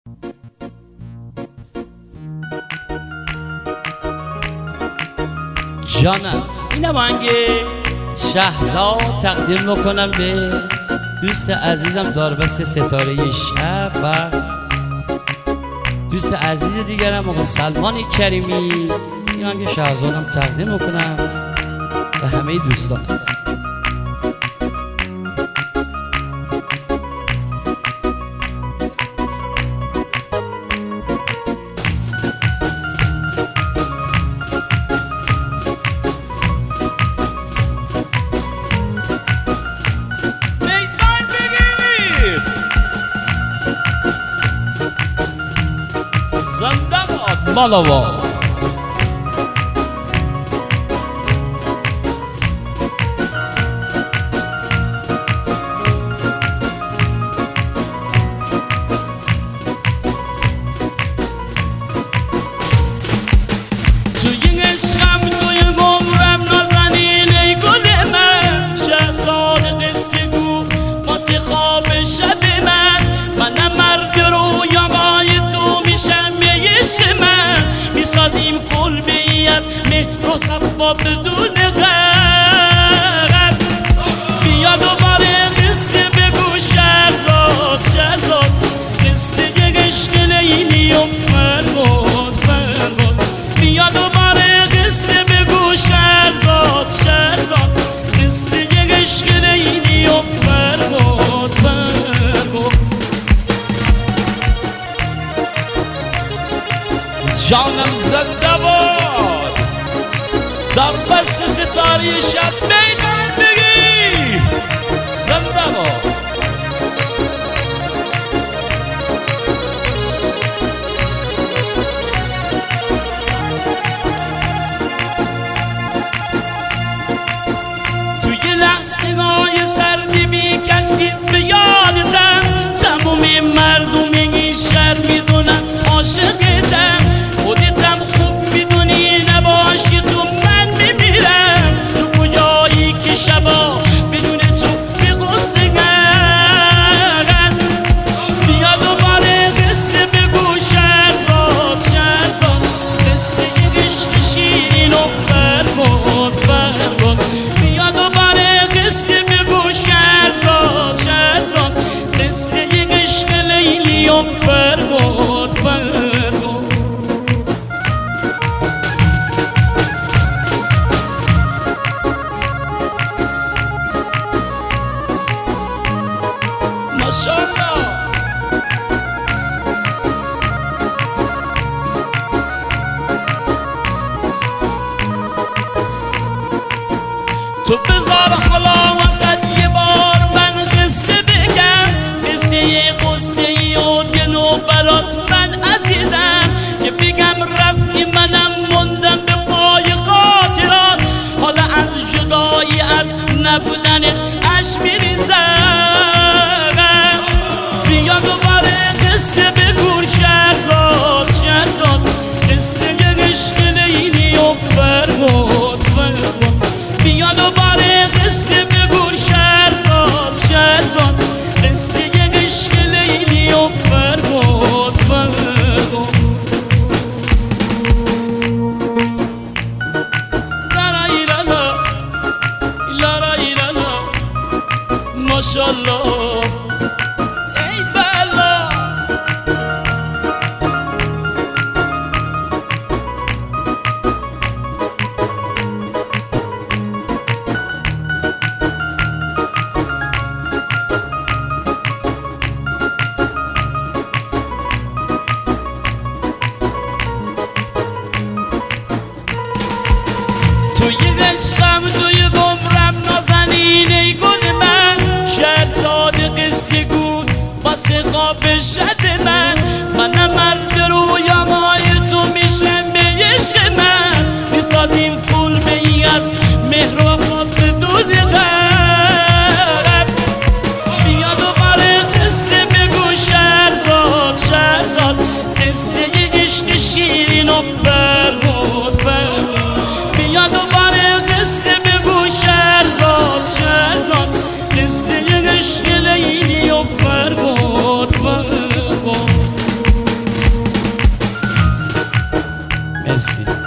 جانم این آهنگ شهزاد تقدیم میکنم به دوست عزیزم داربست ستاره شب و دوست عزیز دیگرم آقا سلمان کریمی. این آهنگ شهزادم تقدیم میکنم به همه دوستان عزیز. مالاوا توی عشقم توی عمرم نازنین ای گل من، شهزاد قصه گو واسه خواب شب منم مرد رویای تو میشم عشق من، میسازیم کلبه‌ایت مهر و صفا بدون غم. بیا دوباره قصه بگو شهزاد شهزاد، قصه عشق لیلی و فرهاد فرهاد. بیا دوباره قصه بگو شهزاد شهزاد، قصه عشق لیلی و فرهاد فرهاد. جانم زنده باد داربست ستاره شب میدان بگی زنده باد. توی لحظه‌های سردی بی کسی به یادتم، تموم مردم این شهر میدونن عاشقتم، خودتم خوب میدونی نباشی تو من میمیرم. تو کجایی که شبا بدون تو به غصه گرم. بیا دوباره قصه بگو شهزاد شهزاد، قصه عشق شیرین و فرهاد فرهاد. بیا دوباره قصه بگو شهزاد شهزاد، قصه عشق لیلی و فرهاد فرهاد. ماشاءالله تو بذار حالا واسه یه بار من قصه بگم، قصه قصه و گنو برات من عزیزم، که بگم رفتی منم موندم به پای خاطرات، حالا از جدایی از نبودن اش میریزم. بیا دوباره قصه بگو شهزاد شهزاد، قصه عشق لیلی و فرهاد فرهاد. بیا دوباره قصه مرسی.